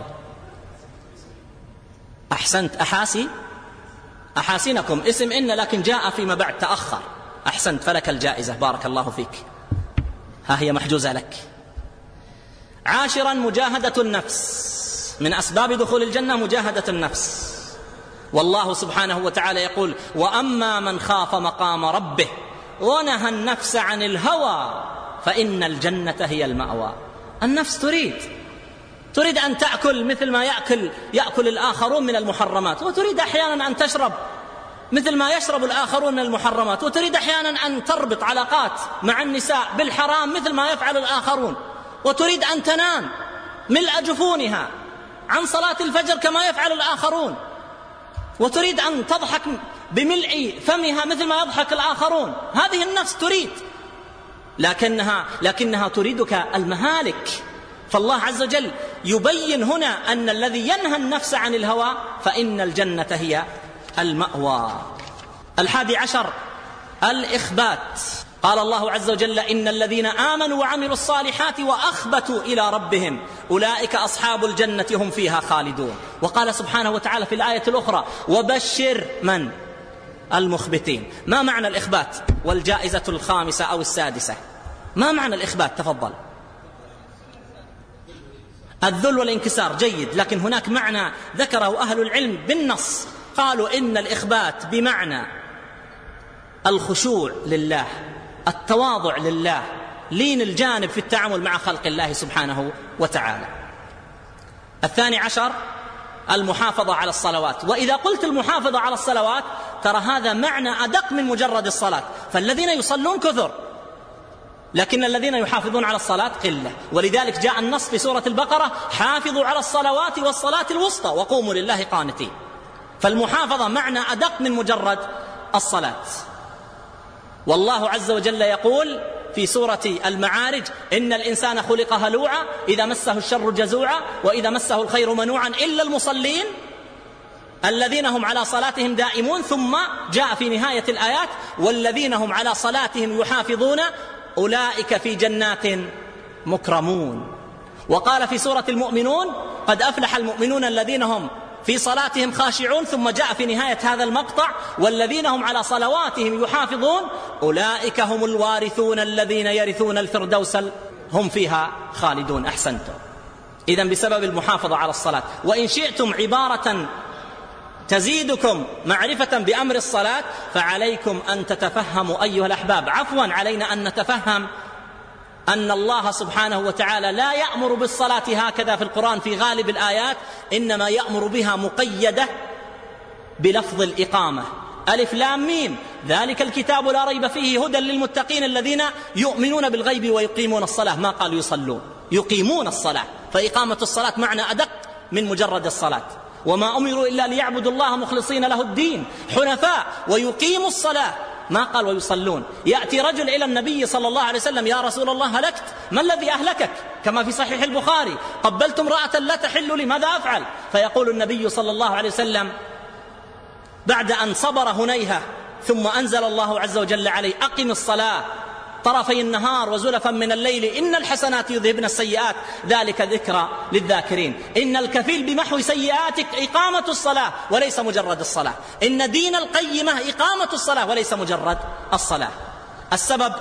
أحسنت. أحاسي، أحاسنكم اسم إن، لكن جاء فيما بعد تأخر. أحسنت، فلك الجائزة، بارك الله فيك، ها هي محجوزة لك. عاشرا: مجاهدة النفس. من أسباب دخول الجنة مجاهدة النفس. والله سبحانه وتعالى يقول: وأما من خاف مقام ربه ونهى النفس عن الهوى فإن الجنة هي المأوى. النفس تريد تريد أن تأكل مثل ما يأكل يأكل الآخرون من المحرمات، وتريد أحيانا أن تشرب مثل ما يشرب الآخرون من المحرمات، وتريد أحيانا أن تربط علاقات مع النساء بالحرام مثل ما يفعل الآخرون، وتريد أن تنام ملء جفونها عن صلاة الفجر كما يفعل الآخرون، وتريد أن تضحك بملء فمها مثل ما يضحك الآخرون. هذه النفس تريد، لكنها لكنها تريدك المهالك. فالله عز وجل يبين هنا أن الذي ينهى النفس عن الهوى فإن الجنة هي المأوى. الحادي عشر: الإخبات. قال الله عز وجل: إن الذين آمنوا وعملوا الصالحات وأخبتوا إلى ربهم أولئك أصحاب الجنة هم فيها خالدون. وقال سبحانه وتعالى في الآية الأخرى: وبشر من؟ المخبتين. ما معنى الإخبات؟ والجائزة الخامسة أو السادسة، ما معنى الإخبات؟ تفضل. الذل والانكسار، جيد، لكن هناك معنى ذكره أهل العلم بالنص، قالوا إن الإخبات بمعنى الخشوع لله، التواضع لله، لين الجانب في التعامل مع خلق الله سبحانه وتعالى. الثاني عشر: المحافظة على الصلوات. وإذا قلت المحافظة على الصلوات ترى هذا معنى أدق من مجرد الصلاة، فالذين يصلون كثر لكن الذين يحافظون على الصلاة قلة. ولذلك جاء النص في سورة البقرة: حافظوا على الصلوات والصلاة الوسطى وقوموا لله قانتين. فالمحافظة معنى أدق من مجرد الصلاة. والله عز وجل يقول في سورة المعارج: إن الإنسان خلق هلوعا إذا مسه الشر جزوعا وإذا مسه الخير منوعا إلا المصلين الذين هم على صلاتهم دائمون. ثم جاء في نهاية الآيات: والذين هم على صلاتهم يحافظون أولئك في جنات مكرمون. وقال في سورة المؤمنون: قد أفلح المؤمنون الذين هم في صلاتهم خاشعون. ثم جاء في نهاية هذا المقطع: والذين هم على صلواتهم يحافظون أولئك هم الوارثون الذين يرثون الفردوس هم فيها خالدون. أحسنتم. إذن بسبب المحافظة على الصلاة. وإن شئتم عبارة تزيدكم معرفة بأمر الصلاة فعليكم أن تتفهموا أيها الأحباب، عفوا علينا أن نتفهم أن الله سبحانه وتعالى لا يأمر بالصلاة هكذا في القرآن في غالب الآيات، إنما يأمر بها مقيدة بلفظ الإقامة: ألف لام ميم ذلك الكتاب لا ريب فيه هدى للمتقين الذين يؤمنون بالغيب ويقيمون الصلاة. ما قال يصلون، يقيمون الصلاة، فإقامة الصلاة معنى أدق من مجرد الصلاة. وما أمروا إلا ليعبدوا الله مخلصين له الدين حنفاء ويقيموا الصلاة، ما قال ويصلون. يأتي رجل إلى النبي صلى الله عليه وسلم: يا رسول الله هلكت، ما الذي أهلكك؟ كما في صحيح البخاري: قبلت امرأة لا تحل لي، ماذا أفعل؟ فيقول النبي صلى الله عليه وسلم بعد أن صبر هنيهة ثم أنزل الله عز وجل عليه: أقم الصلاة طرفي النهار وزلفا من الليل إن الحسنات يذهبن السيئات ذلك ذكرى للذاكرين. إن الكفيل بمحو سيئاتك إقامة الصلاة وليس مجرد الصلاة. إن دين القيمة إقامة الصلاة وليس مجرد الصلاة. السبب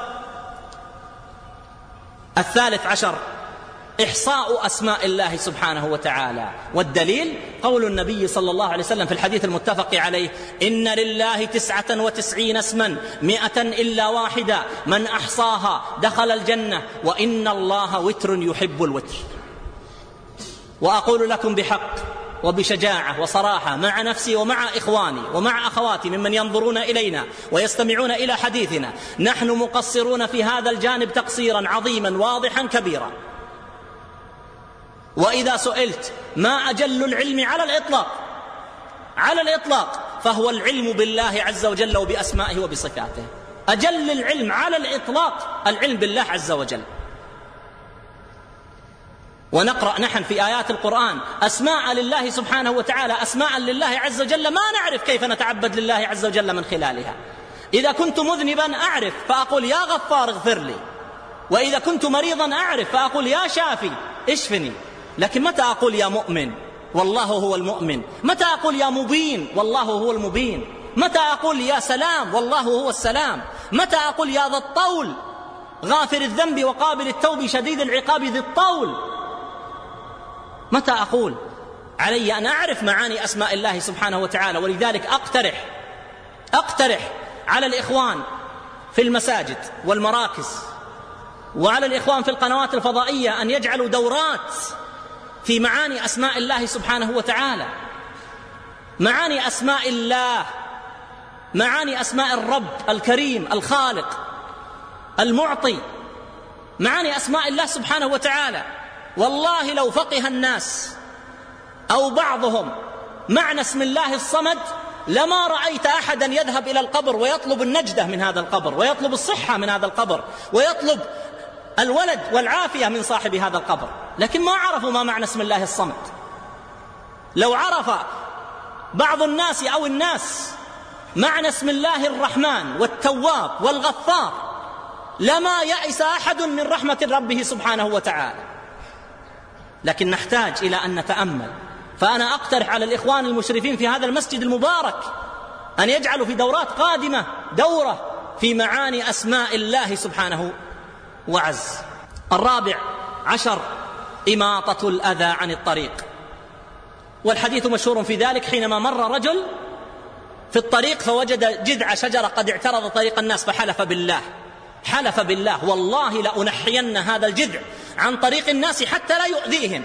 الثالث عشر إحصاء أسماء الله سبحانه وتعالى، والدليل قول النبي صلى الله عليه وسلم في الحديث المتفق عليه: إن لله تسعة وتسعين اسما مئة إلا واحدة من أحصاها دخل الجنة وإن الله وتر يحب الوتر. وأقول لكم بحق وبشجاعة وصراحة مع نفسي ومع إخواني ومع أخواتي ممن ينظرون إلينا ويستمعون إلى حديثنا: نحن مقصرون في هذا الجانب تقصيرا عظيما واضحا كبيرا. وإذا سئلت ما أجل العلم على الإطلاق على الإطلاق فهو العلم بالله عز وجل وبأسمائه وبصفاته. أجل العلم على الإطلاق العلم بالله عز وجل. ونقرأ نحن في آيات القرآن أسماء لله سبحانه وتعالى، أسماء لله عز وجل ما نعرف كيف نتعبد لله عز وجل من خلالها. إذا كنت مذنبا أعرف فأقول يا غفار اغفر لي، وإذا كنت مريضا أعرف فأقول يا شافي اشفني. لكن متى أقول يا مؤمن والله هو المؤمن؟ متى أقول يا مبين والله هو المبين؟ متى أقول يا سلام والله هو السلام؟ متى أقول يا ذا الطول غافر الذنب وقابل التوب شديد العقاب ذي الطول؟ متى أقول؟ علي أن أعرف معاني أسماء الله سبحانه وتعالى. ولذلك أقترح أقترح على الإخوان في المساجد والمراكز وعلى الإخوان في القنوات الفضائية أن يجعلوا دورات في معاني أسماء الله سبحانه وتعالى، معاني أسماء الله، معاني أسماء الرب الكريم الخالق المعطي، معاني أسماء الله سبحانه وتعالى. والله لو فقه الناس أو بعضهم معنى اسم الله الصمد لما رأيت أحدا يذهب إلى القبر ويطلب النجدة من هذا القبر، ويطلب الصحة من هذا القبر، ويطلب الولد والعافية من صاحب هذا القبر. لكن ما عرفوا ما معنى اسم الله الصمد. لو عرف بعض الناس أو الناس معنى اسم الله الرحمن والتواب والغفار لما يأس أحد من رحمة ربه سبحانه وتعالى. لكن نحتاج إلى أن نتأمل. فأنا أقترح على الإخوان المشرفين في هذا المسجد المبارك أن يجعلوا في دورات قادمة دورة في معاني أسماء الله سبحانه وعز. الرابع عشر إماطة الأذى عن الطريق، والحديث مشهور في ذلك حينما مر رجل في الطريق فوجد جذع شجرة قد اعترض طريق الناس فحلف بالله حلف بالله والله لأنحين هذا الجذع عن طريق الناس حتى لا يؤذيهم.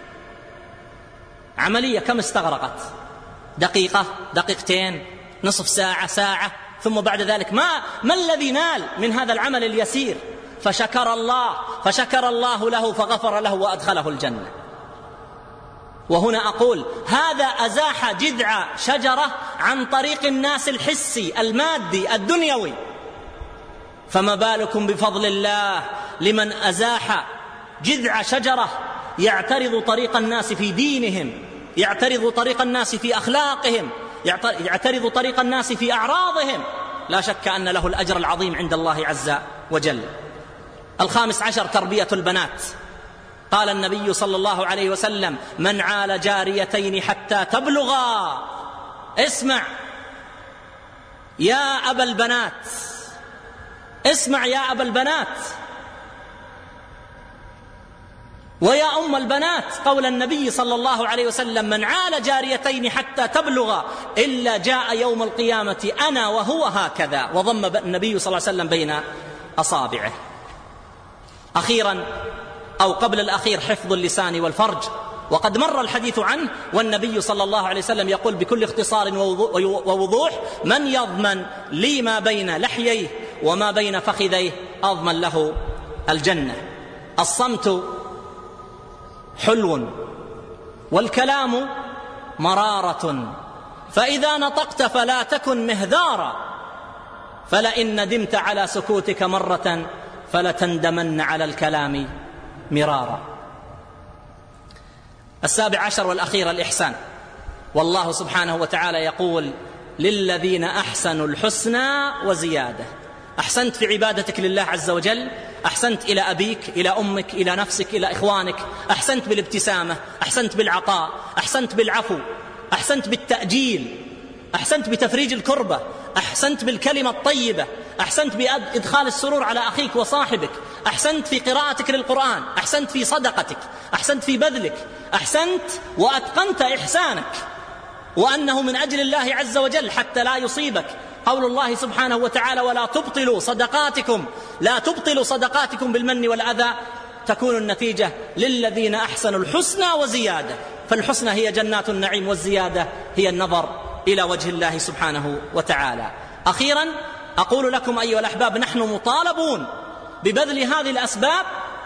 عملية كم استغرقت؟ دقيقة، دقيقتين، نصف ساعة، ساعة، ثم بعد ذلك ما ما الذي نال من هذا العمل اليسير؟ فشكر الله فشكر الله له فغفر له وأدخله الجنة. وهنا أقول هذا أزاح جذع شجرة عن طريق الناس الحسي المادي الدنيوي، فما بالكم بفضل الله لمن أزاح جذع شجرة يعترض طريق الناس في دينهم، يعترض طريق الناس في أخلاقهم، يعترض طريق الناس في أعراضهم. لا شك أن له الأجر العظيم عند الله عز وجل. الخامس عشر تربية البنات. قال النبي صلى الله عليه وسلم: من عال جاريتين حتى تبلغا. اسمع يا أبا البنات، اسمع يا أبا البنات ويا أم البنات، قول النبي صلى الله عليه وسلم: من عال جاريتين حتى تبلغا إلا جاء يوم القيامة أنا وهو هكذا. وضم النبي صلى الله عليه وسلم بين أصابعه. أخيرا أو قبل الأخير حفظ اللسان والفرج. وقد مر الحديث عنه، والنبي صلى الله عليه وسلم يقول بكل اختصار ووضوح: من يضمن لي ما بين لحييه وما بين فخذيه أضمن له الجنة. الصمت حلو والكلام مرارة، فإذا نطقت فلا تكن مهذارا، فلئن ندمت على سكوتك مرة فلتندمن على الكلام مرارا. السابع عشر والأخير الإحسان، والله سبحانه وتعالى يقول: للذين أحسنوا الحسنى وزيادة. أحسنت في عبادتك لله عز وجل، أحسنت إلى أبيك، إلى أمك، إلى نفسك، إلى إخوانك، أحسنت بالابتسامة، أحسنت بالعطاء، أحسنت بالعفو، أحسنت بالتأجيل، أحسنت بتفريج الكربة، أحسنت بالكلمة الطيبة، أحسنت بإدخال السرور على أخيك وصاحبك، أحسنت في قراءتك للقرآن، أحسنت في صدقتك، أحسنت في بذلك، أحسنت وأتقنت إحسانك، وأنه من أجل الله عز وجل حتى لا يصيبك قول الله سبحانه وتعالى: ولا تبطلوا صدقاتكم لا تبطلوا صدقاتكم بالمن والأذى. تكون النتيجة للذين أحسنوا الحسنى وزيادة، فالحسنى هي جنات النعيم، والزيادة هي النظر إلى وجه الله سبحانه وتعالى. أخيرا أقول لكم أيها الأحباب، نحن مطالبون ببذل هذه الأسباب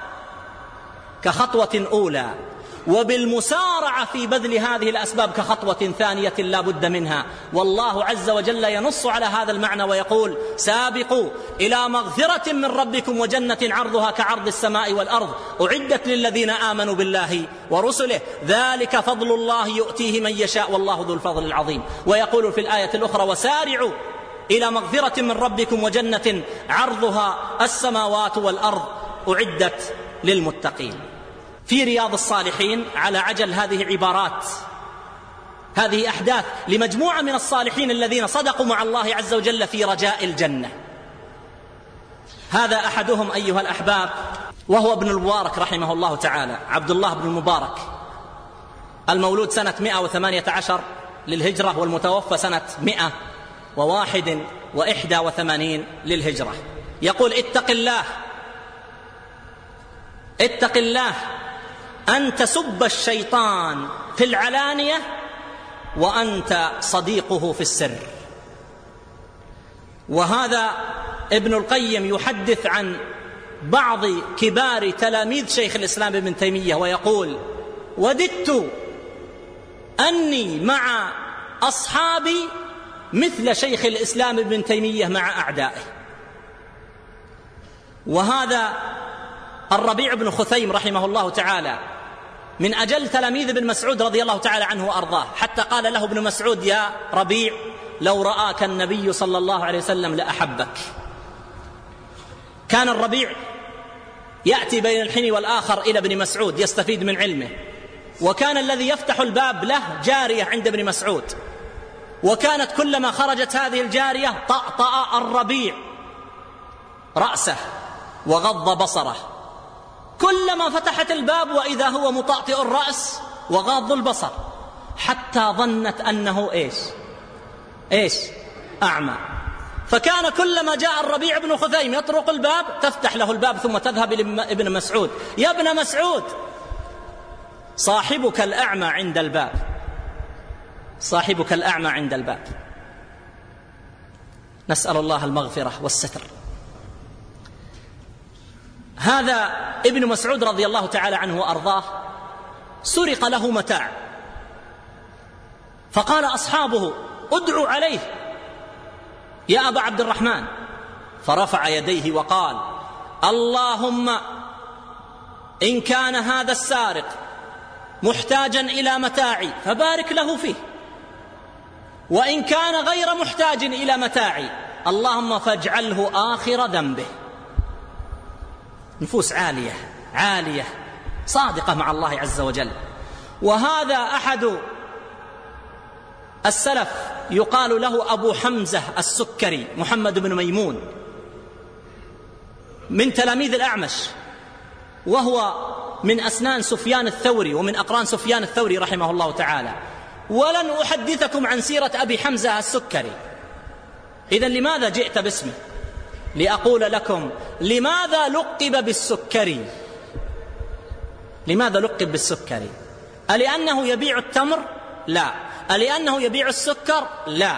كخطوة أولى، وبالمسارعة في بذل هذه الأسباب كخطوة ثانية لا بد منها. والله عز وجل ينص على هذا المعنى ويقول: سابقوا إلى مغفرة من ربكم وجنة عرضها كعرض السماء والأرض أعدت للذين آمنوا بالله ورسله ذلك فضل الله يؤتيه من يشاء والله ذو الفضل العظيم. ويقول في الآية الأخرى: وسارعوا إلى مغفرة من ربكم وجنة عرضها السماوات والأرض أعدت للمتقين. في رياض الصالحين على عجل هذه عبارات، هذه أحداث لمجموعة من الصالحين الذين صدقوا مع الله عز وجل في رجاء الجنة. هذا أحدهم أيها الأحباب وهو ابن المبارك رحمه الله تعالى، عبد الله بن المبارك، المولود سنة مئة وثمانية عشر للهجرة، والمتوفى سنة مئة وواحد وإحدى وثمانين للهجرة. يقول: اتق الله اتق الله أن تسب الشيطان في العلانية وأنت صديقه في السر. وهذا ابن القيم يحدث عن بعض كبار تلاميذ شيخ الإسلام ابن تيمية ويقول: وددت أني مع أصحابي مثل شيخ الإسلام ابن تيمية مع أعدائه. وهذا الربيع بن خثيم رحمه الله تعالى من أجل تلاميذ ابن مسعود رضي الله تعالى عنه وأرضاه، حتى قال له ابن مسعود: يا ربيع لو رآك النبي صلى الله عليه وسلم لأحبك. كان الربيع يأتي بين الحين والآخر إلى ابن مسعود يستفيد من علمه، وكان الذي يفتح الباب له جارية عند ابن مسعود، وكانت كلما خرجت هذه الجارية طأطأ الربيع رأسه وغض بصره، كلما فتحت الباب وإذا هو مطأطئ الرأس وغاض البصر، حتى ظنت أنه إيش إيش أعمى. فكان كلما جاء الربيع بن خثيم يطرق الباب تفتح له الباب ثم تذهب إلى ابن مسعود: يا ابن مسعود صاحبك الأعمى عند الباب، صاحبك الأعمى عند الباب. نسأل الله المغفرة والستر. هذا ابن مسعود رضي الله تعالى عنه وأرضاه سرق له متاع، فقال أصحابه: ادعوا عليه يا أبا عبد الرحمن، فرفع يديه وقال: اللهم إن كان هذا السارق محتاجا إلى متاعي فبارك له فيه، وإن كان غير محتاج إلى متاعي اللهم فاجعله آخر ذنبه. نفوس عالية عالية صادقة مع الله عز وجل. وهذا أحد السلف يقال له أبو حمزة السكري، محمد بن ميمون، من تلاميذ الأعمش، وهو من أسنان سفيان الثوري ومن أقران سفيان الثوري رحمه الله تعالى. ولن أحدثكم عن سيرة أبي حمزة السكري. إذن لماذا جئت باسمه؟ لأقول لكم لماذا لقب بالسكري. لماذا لقب بالسكري؟ ألأنه يبيع التمر؟ لا. ألأنه يبيع السكر؟ لا.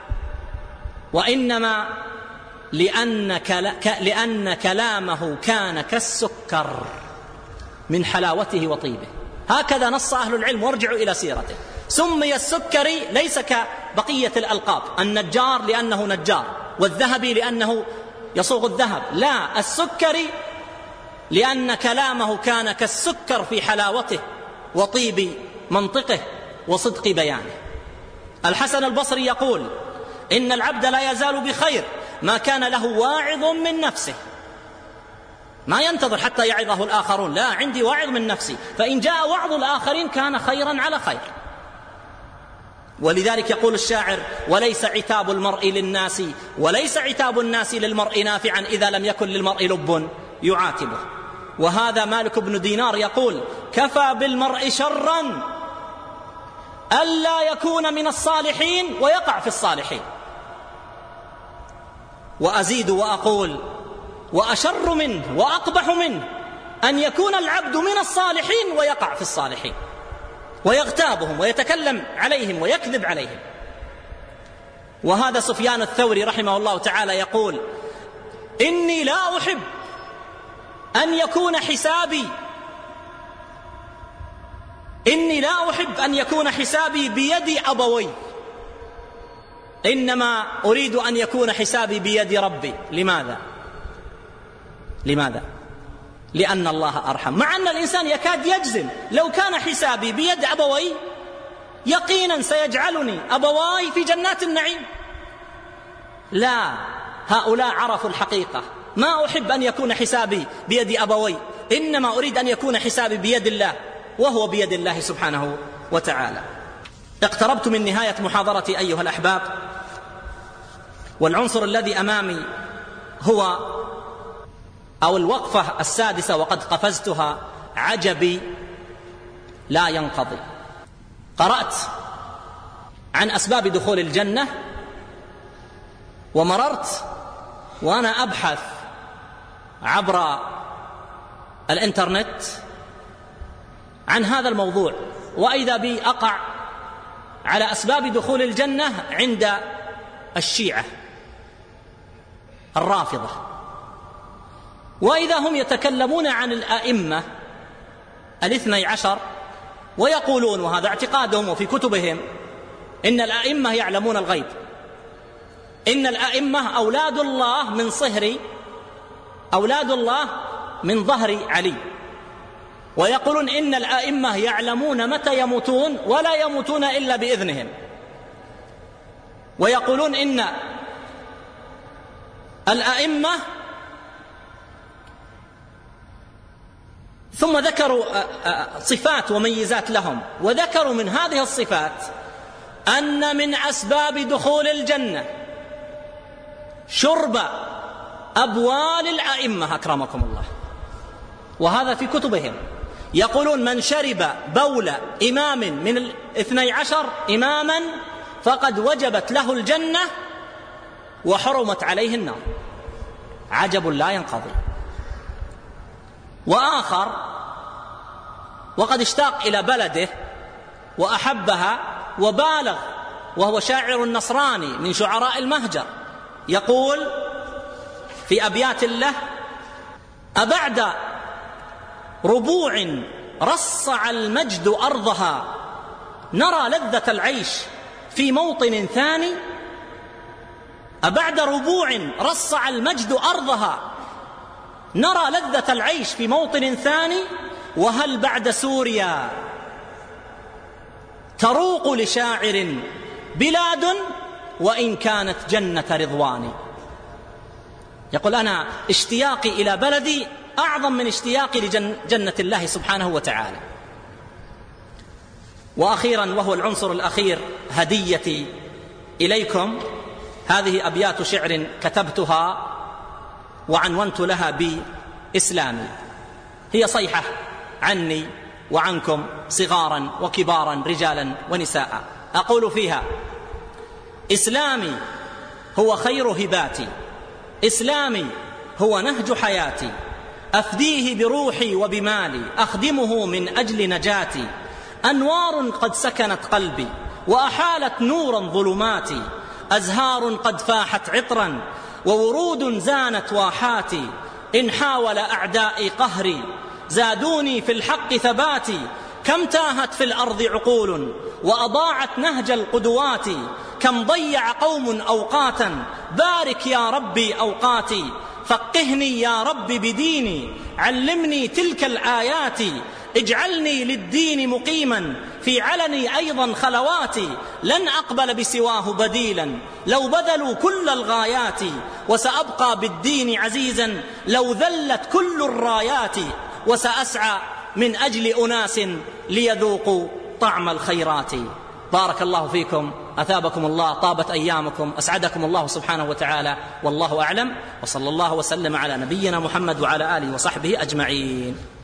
وإنما لأن, كلا لأن كلامه كان كالسكر من حلاوته وطيبه. هكذا نص أهل العلم، وارجعوا إلى سيرته. سمي السكري ليس كبقية الألقاب، النجار لأنه نجار، والذهبي لأنه يصوغ الذهب، لا، السكري لأن كلامه كان كالسكر في حلاوته وطيب منطقه وصدق بيانه. الحسن البصري يقول: إن العبد لا يزال بخير ما كان له واعظ من نفسه. ما ينتظر حتى يعظه الآخرون، لا، عندي واعظ من نفسي، فإن جاء وعظ الآخرين كان خيرا على خير. ولذلك يقول الشاعر: وليس عتاب المرء للناس وليس عتاب الناس للمرء نافعا إذا لم يكن للمرء لب يعاتبه. وهذا مالك بن دينار يقول: كفى بالمرء شرا ألا يكون من الصالحين ويقع في الصالحين. وأزيد وأقول: وأشر منه وأقبح منه أن يكون العبد من الصالحين ويقع في الصالحين ويغتابهم ويتكلم عليهم ويكذب عليهم. وهذا سفيان الثوري رحمه الله تعالى يقول: إني لا أحب أن يكون حسابي إني لا أحب أن يكون حسابي بيد أبوي، إنما أريد أن يكون حسابي بيد ربي. لماذا؟ لماذا؟ لأن الله أرحم. مع أن الإنسان يكاد يجزم: لو كان حسابي بيد أبوي يقينا سيجعلني أبواي في جنات النعيم. لا، هؤلاء عرفوا الحقيقة. ما أحب أن يكون حسابي بيد أبوي، إنما أريد أن يكون حسابي بيد الله، وهو بيد الله سبحانه وتعالى. اقتربت من نهاية محاضرتي أيها الأحباب، والعنصر الذي أمامي هو أو الوقفة السادسة، وقد قفزتها: عجبي لا ينقضي. قرأت عن أسباب دخول الجنة، ومررت وأنا أبحث عبر الإنترنت عن هذا الموضوع، وإذا بي أقع على أسباب دخول الجنة عند الشيعة الرافضة، وإذا هم يتكلمون عن الأئمة الاثني عشر ويقولون، وهذا اعتقادهم وفي كتبهم، إن الأئمة يعلمون الغيب، إن الأئمة أولاد الله من صهر أولاد الله من ظهر علي، ويقولون إن الأئمة يعلمون متى يموتون ولا يموتون إلا بإذنهم، ويقولون إن الأئمة، ثم ذكروا صفات وميزات لهم، وذكروا من هذه الصفات أن من أسباب دخول الجنة شرب أبوال الأئمة أكرمكم الله. وهذا في كتبهم، يقولون: من شرب بول إمام من الاثني عشر إماما فقد وجبت له الجنة وحرمت عليه النار. عجب لا ينقضي. وآخر وقد اشتاق إلى بلده وأحبها وبالغ، وهو شاعر نصراني من شعراء المهجر، يقول في أبيات له: أبعد ربوع رصع المجد أرضها نرى لذة العيش في موطن ثاني. أبعد ربوع رصع المجد أرضها نرى لذة العيش في موطن ثاني، وهل بعد سوريا تروق لشاعر بلاد وإن كانت جنة رضوان. يقول: أنا اشتياقي إلى بلدي أعظم من اشتياقي لجنة الله سبحانه وتعالى. وأخيرا، وهو العنصر الأخير، هديتي إليكم، هذه أبيات شعر كتبتها وعنونت لها بإسلامي. هي صيحة عني وعنكم صغارا وكبارا رجالا ونساء. أقول فيها: إسلامي هو خير هباتي، إسلامي هو نهج حياتي، أفديه بروحي وبمالي، أخدمه من أجل نجاتي، أنوار قد سكنت قلبي وأحالت نورا ظلماتي، أزهار قد فاحت عطرا وورود زانت واحاتي، إن حاول أعدائي قهري زادوني في الحق ثباتي، كم تاهت في الأرض عقول وأضاعت نهج القدوات، كم ضيع قوم أوقاتا بارك يا ربي أوقاتي، فقهني يا رب بديني علمني تلك الآيات، اجعلني للدين مقيما في علني أيضا خلواتي، لن أقبل بسواه بديلا لو بذلوا كل الغايات، وسأبقى بالدين عزيزا لو ذلت كل الرايات، وسأسعى من أجل أناس ليذوقوا طعم الخيرات. بارك الله فيكم، أثابكم الله، طابت أيامكم، أسعدكم الله سبحانه وتعالى، والله أعلم، وصلى الله وسلم على نبينا محمد وعلى آله وصحبه أجمعين.